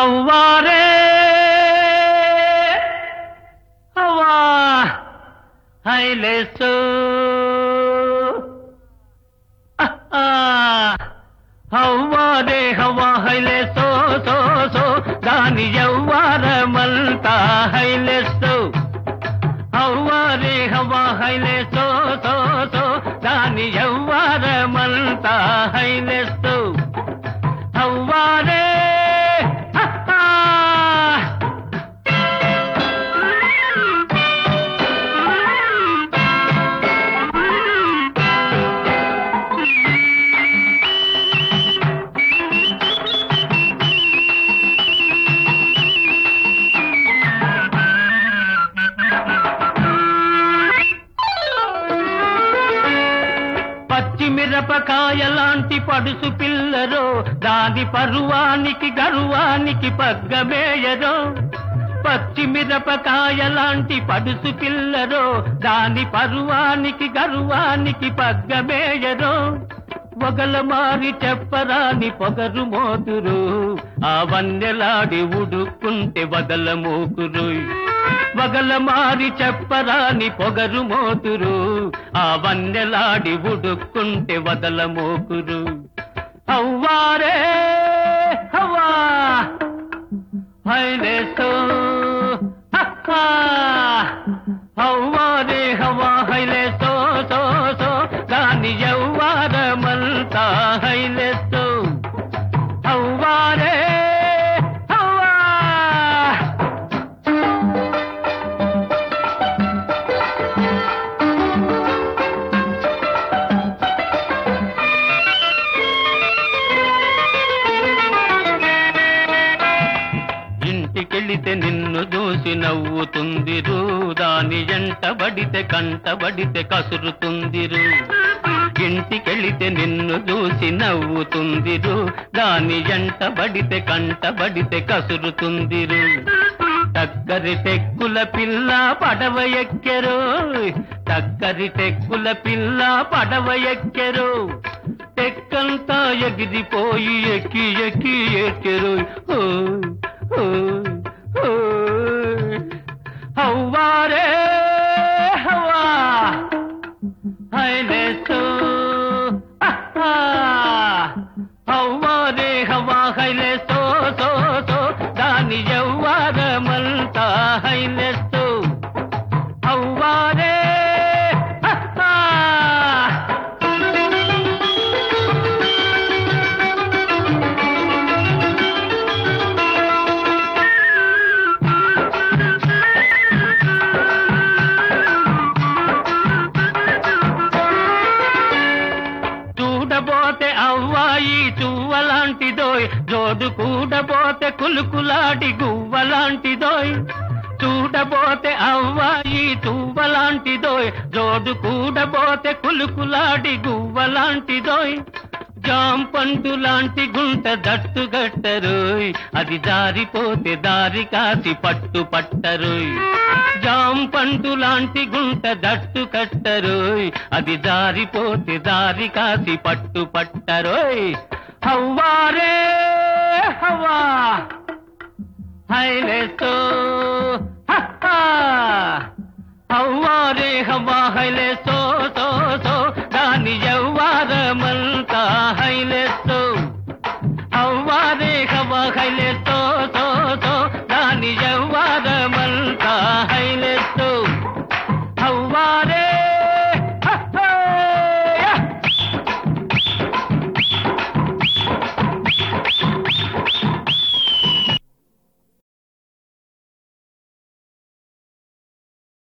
హవ్వారే హవ్వా హైలేసు హవ్వారే హవ్వా హైలేసో so so దాని యవ్వారమంతా హైలేసు హవ్వారే హవ్వా హైలేసో so so దాని యవ్వారమంతా హైలేసు హవ్వారే పచ్చిమిరపకాయలాంటి పడుసు పిల్లరో దాని పరువానికి గర్వానికి పగ్గమేయరో పచ్చిమిరపకాయలాంటి పడుసు పిల్లరో దాని పరువానికి గర్వానికి పగ్గమేయరో వగల మారి చెప్పరాని పొగరు మోతురు ఆ వన్నెలాడి ఉడుక్కుంటే వదల మోకురు వగల మారి చెప్పరాని పొగరు మోతురు ఆ వన్నెలాడి ఉడుక్కుంటే వదల మోకురు హవ్వారే హవ్వా హైలేసో హవ్వారే హవ్వా హైలేసో సో సో దాని యవ్వారమంతా హైలేసో హవ్వారే ఇంటికెళితే నిన్ను చూసి నవ్వుతుందిరు దాని ఎంటబడితే కంటబడితే కసురుతుందిరు ఇంటికెళితే నిన్ను చూసి నవ్వుతుందిరు దాని ఎంటబడితే కంటబడితే కసురుతుందిరు దగ్గరి టెక్కుల పిల్ల పడవ ఎక్కెరు దగ్గరి టెక్కుల పిల్ల పడవ ఎక్కెరు టెక్కంతా ఎగిరిపోయి ఎక్కి ఎక్కి ఎక్కెరు హవ్వారే హవ్వా హైలేసో హవ్వారే హవ్వా హైలేసో సో సో దాని యవ్వారమంతా హైలేసో హవ్వారే చూడబోతే అవ్వాయి చువ్వలాంటిదోయ్ జోడు కూడబోతే కులుకులాడి గువ్వలాంటిదోయ్ చూడబోతే అవ్వాయి చువ్వలాంటిదోయ్ జోడు కూడబోతే కులుకులాడి గువ్వలాంటిదోయ్ జాంపండు లాంటి గుంట దట్టుగట్టరోయ్ అది జారిపోతే దారి కాసి పట్టు పట్టరోయ్ జాంపండు లాంటి గుంట దట్టు కట్టరోయ్ అది జారిపోతే దారి కాసి పట్టు పట్టరోయ్ హవ్వారే హవ్వా హైలేసో హవ్వారే హవ్వా హైలేసో